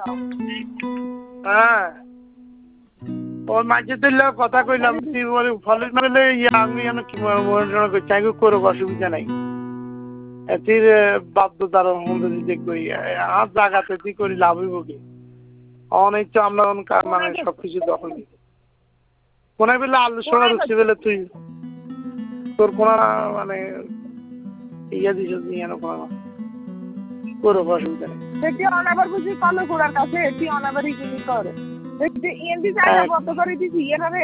হ্যাঁ ওর মাঝে দিল কথা কইলাম তুই বলে ফলে বলে আমি কি চাই করো অসুবিধা নাই এটির বাধ্যতার মধ্যে দিতে করি আর জায়গাতে তুই করি লাভ হইব কি অনেক তো আমরা মানে সবকিছু দখল নিতে কোনায় বেলা আলু সোনা রুচি বেলে তুই তোর কোন মানে ইয়া দিস কোনো করো অসুবিধা নেই সেটি অনাবার বুঝি কল ঘোড়ার কাছে এটি অনাবারই করে এমনি জায়গা বন্ধ করে দিছি এভাবে